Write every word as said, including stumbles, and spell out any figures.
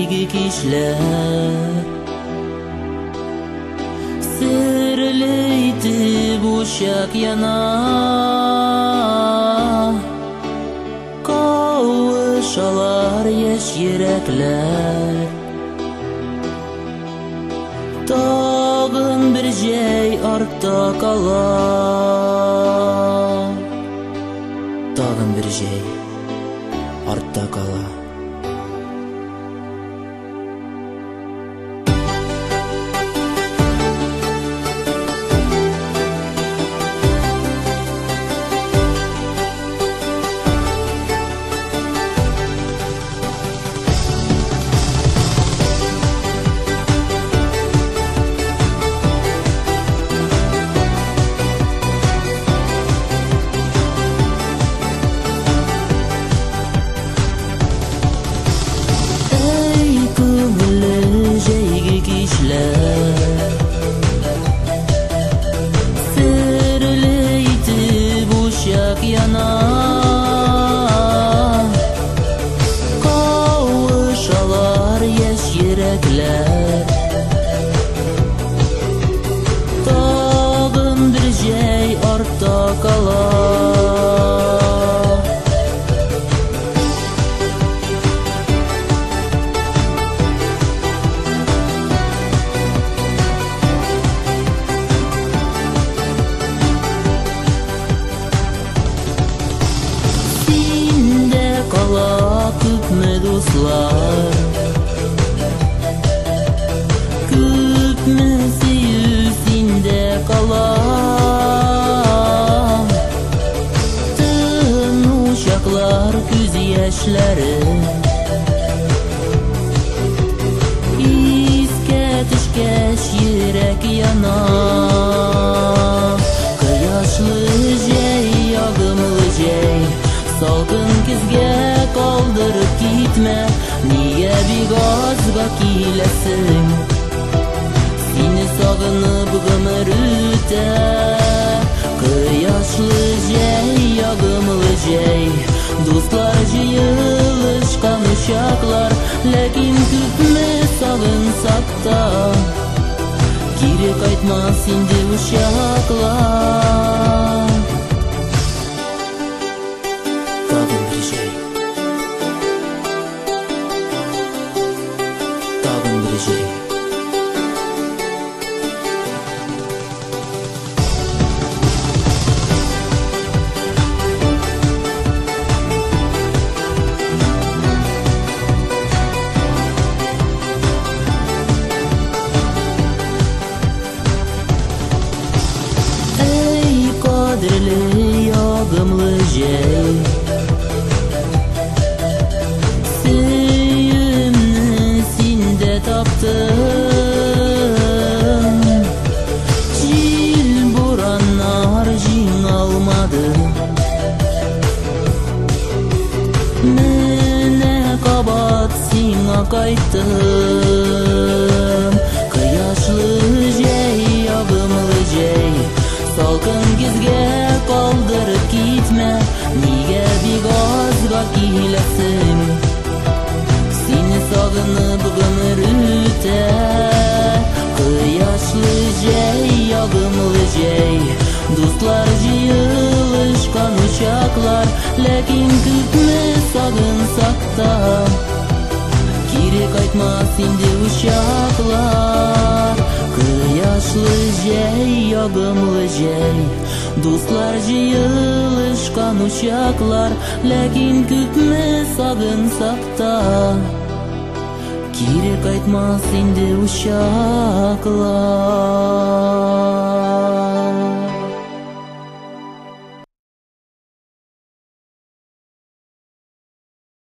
жейги кишлер Серлейтип ушак яна Кавышалар яш йөрәкләр Тагын бер җәй артта кала Тагын бер җәй артта кала Серлейтип ушак яна Кавышалар яш йөрәкләр Тагын бер җәй артта кала Күпме дуслар Күпме сөю синдә кала Тыну чаклар күз яшьләре Искә төшкәч йөрәк яна Кояшлы җәй, ягымлы җәй Салкын көзгә калдырып китмә Нигә бик азга киләсең Сине сагынып гомер үтә Кояшлы җәй, ягымлы җәй Дуслар җыелышкан учаклар Ләкин күпме сагынсак та Кире кайтмас инде учаклар Кадерле ягымлы җәй Сөемне синдә таптым Җил бураннар җиңалмады Менә кабат сиңа кайттым Кояшлы җәй, ягымлы җәй Салкын көзгә калдырып китмә Нигә бик азга киләсең Сине сагынып гомер үтә Кояшлы җәй, ягымлы җәй Дуслар җыелышкан учаклар Ләкин күпме сагынсак та Кире кайтмас инде учаклар Кояшлы җәй, ягымлы җәй Дуслар җыелышкан учаклар Ләкин күпме сагынсак та Кире кайтмас инде учаклар